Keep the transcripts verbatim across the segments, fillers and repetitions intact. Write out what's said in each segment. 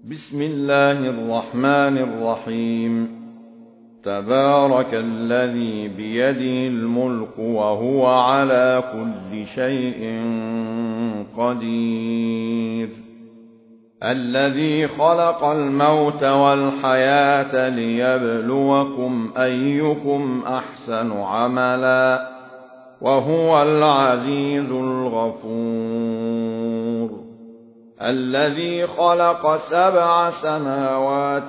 بسم الله الرحمن الرحيم. تبارك الذي بيده الملك وهو على كل شيء قدير. الذي خلق الموت والحياة ليبلوكم أيكم أحسن عملا وهو العزيز الغفور. الذي خلق سبع سماوات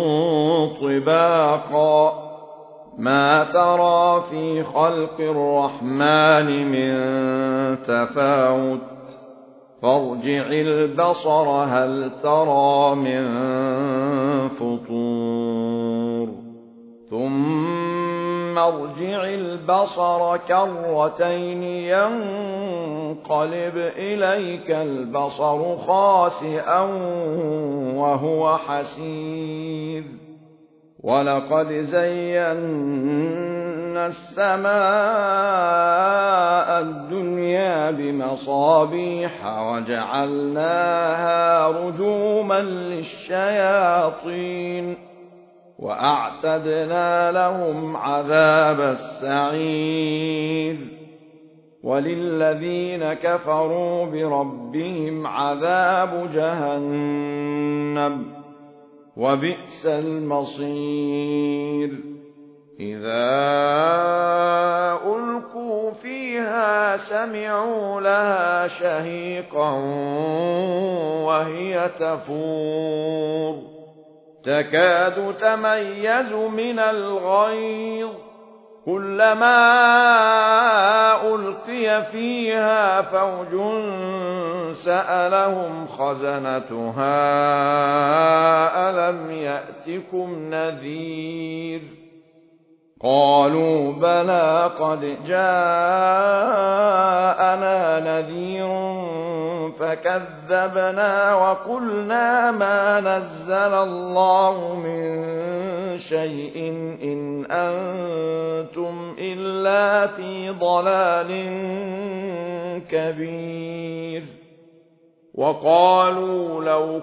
طباقا ما ترى في خلق الرحمن من تفاوت فارجع البصر هل ترى من فطور ثم ارجع البصر كرتين ينقلب إليك البصر خاسئا وهو حسير. ولقد زينا السماء الدنيا بمصابيح وجعلناها رجوما للشياطين وأعتدنا لهم عذاب السعير. وللذين كفروا بربهم عذاب جهنم وبئس المصير. إذا ألقوا فيها سمعوا لها شهيقا وهي تفور تكاد تميز من الغيظ كلما ألقي فيها فوج سألهم خزنتها ألم يأتكم نذير قالوا بلى قد جاءنا نذير فكذبنا وقلنا ما نزل الله من شيء إن أنتم إلا في ضلال كبير. وقالوا لو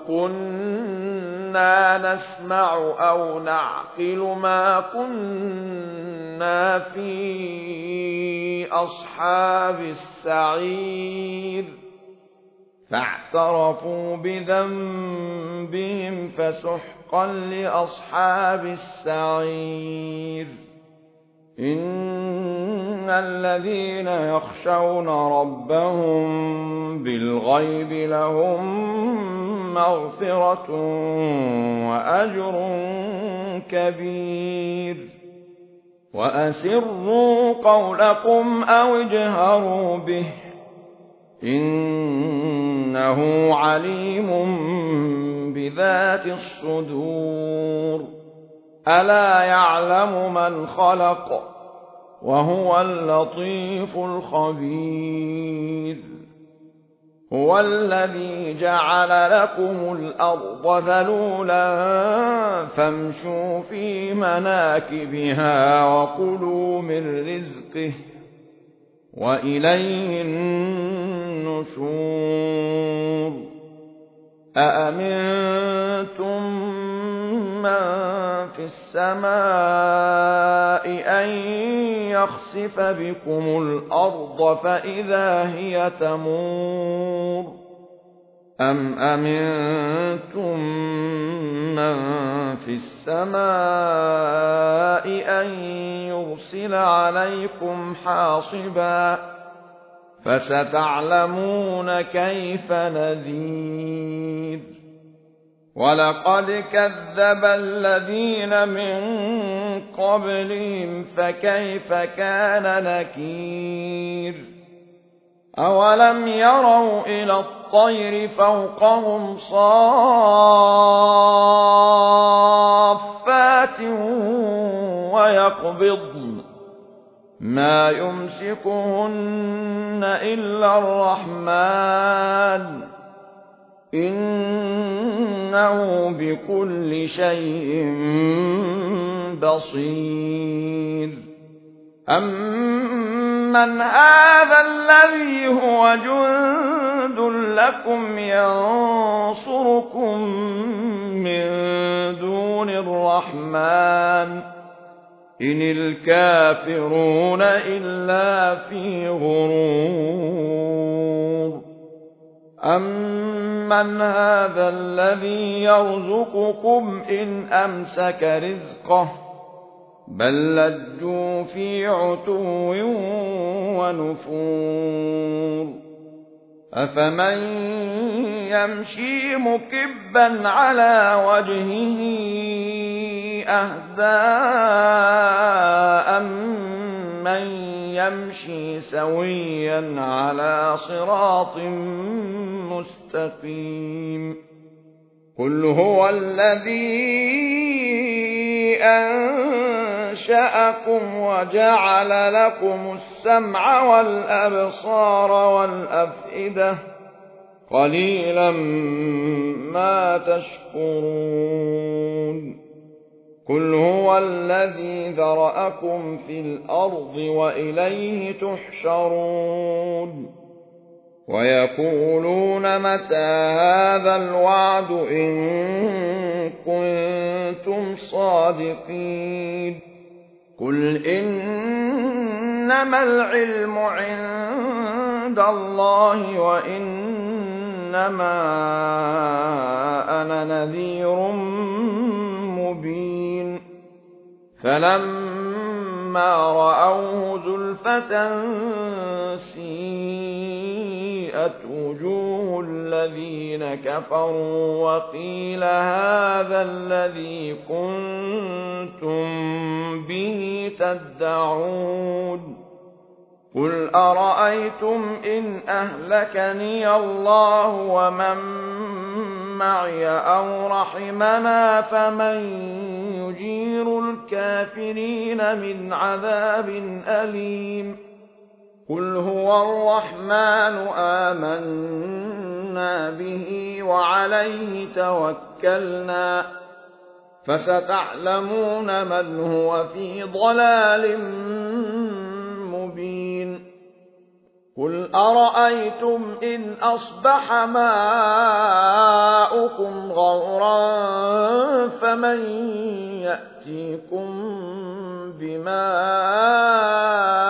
كنا نسمع أو نعقل ما كنا في أصحاب السعير فاعترفوا بذنبهم فسحقا لأصحاب السعير. إن الذين يخشون ربهم بالغيب لهم مغفرة وأجر كبير. وأسروا قولكم أو اجهروا به إنه عليم بذات الصدور. ألا يعلم من خلق وهو اللطيف الخبير. هو الذي جعل لكم الأرض ذلولا فامشوا في مناكبها وكلوا من رزقه وإليه النشور. أأمنتم من في السماء أن يخسف بكم الأرض فإذا هي تمور أم أمنتم من في السماء أن يرسل عليكم حاصبا فستعلمون كيف نذير. ولقد كذب الذين من قبلهم فكيف كان نكير. أولم يروا إلى الطير فوقهم صافات ويقبضن ما يمسكهن إلا الرحمن إنه بكل شيء بصير. أمن هذا الذي هو جند لكم ينصركم إن الكافرون إلا في غرور أمن هذا الذي يرزقكم إن أمسك رزقه بل لجوا في عتو ونفور أفمن يمشي مكبا على وجهه أهدى أمن يمشي سويا على صراط مستقيم قل هو الذي أنشأكم وجعل لكم السمع والأبصار والأفئدة قليلا ما تشكرون قل هو الذي ذرأكم في الأرض وإليه تحشرون ويقولون متى هذا الوعد إن كنتم صادقين قل إنما العلم عند الله وإنما أنا نذير مبين فلما رأوه زلفة سيئت وجوه الذين كفروا وقيل هذا الذي كنتم به تدعون قل أرأيتم إن أهلكني الله ومن معي أو رحمنا فمن يجير الكافرين من عذاب أليم قل هو الرحمن آمنا به وعليه توكلنا فستعلمون من هو في ضلال مبين قل أرأيتم إن أصبح ماؤكم غورا فمن يأتيكم بماء